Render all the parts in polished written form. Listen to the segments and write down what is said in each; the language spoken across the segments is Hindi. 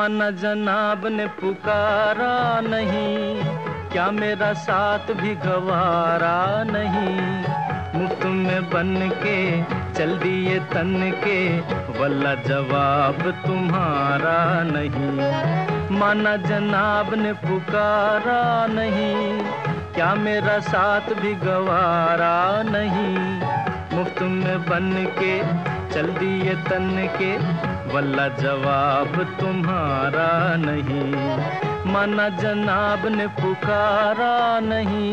माना जनाब ने पुकारा नहीं, क्या मेरा साथ भी गवारा नहीं। मुफ्त में बन के चल दिए तन के, वल्ला जवाब तुम्हारा नहीं। माना जनाब ने पुकारा नहीं, क्या मेरा साथ भी गवारा नहीं। मुफ्त में बन के चल दिए तन के, वल्ला जवाब तुम्हारा नहीं। माना जनाब ने पुकारा नहीं।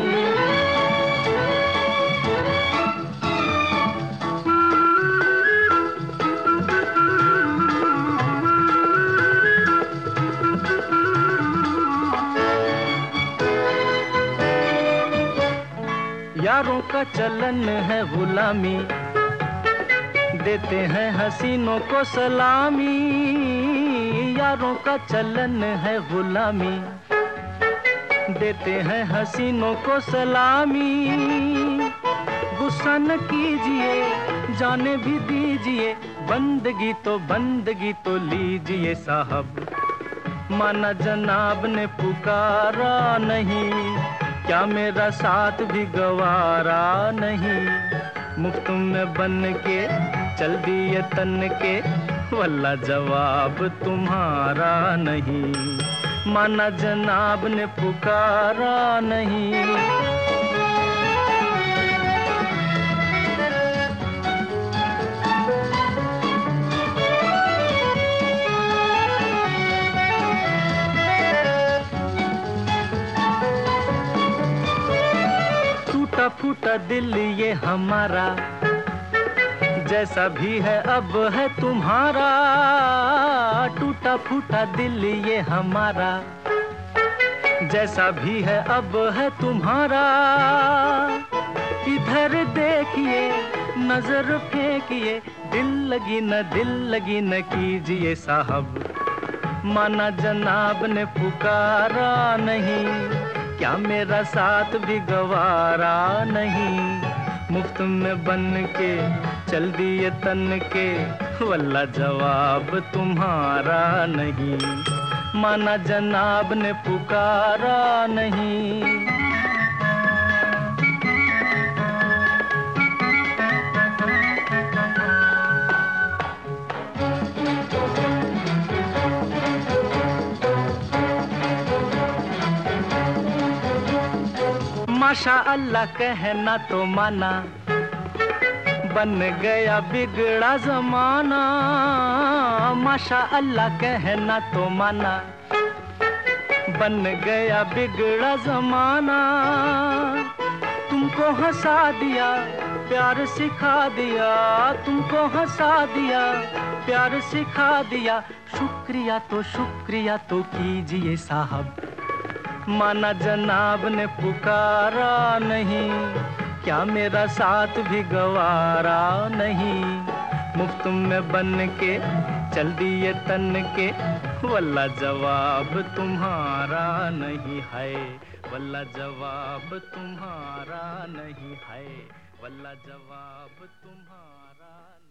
यारों का चलन है गुलामी, देते हैं हसीनों को सलामी। यारों का चलन है गुलामी, देते हैं हसीनों को सलामी। गुस्सा न कीजिए, जाने भी दीजिए, बंदगी तो लीजिए साहब। माना जनाब ने पुकारा नहीं, क्या मेरा साथ भी गवारा नहीं। मुफ्त में बन के चल दिए तन के, वल्ला जवाब तुम्हारा नहीं। माना जनाब ने पुकारा नहीं। टूटा फूटा दिल ये हमारा, जैसा भी है अब है तुम्हारा। टूटा फूटा दिल ये हमारा, जैसा भी है अब है तुम्हारा। इधर देखिए, नजर फेंकिए, दिल लगी न कीजिए साहब। माना जनाब ने पुकारा नहीं, क्या मेरा साथ भी गवारा नहीं। मुफ्त में बन के चल दिए तन के, वल्ला जवाब तुम्हारा नहीं। माना जनाब ने पुकारा नहीं। माशा अल्लाह कहना तो माना, बन गया बिगड़ा जमाना। माशा अल्लाह कहना तो माना, बन गया बिगड़ा जमाना। तुमको हंसा दिया, प्यार सिखा दिया, तुमको हंसा दिया, प्यार सिखा दिया। शुक्रिया तो कीजिए साहब। माना जनाब ने पुकारा नहीं, क्या मेरा साथ भी गवारा नहीं। मुफ्त में बन के चल दिए तन के, वल्ला जवाब तुम्हारा नहीं है। वल्ला जवाब तुम्हारा नहीं है। वल्ला जवाब तुम्हारा नहीं।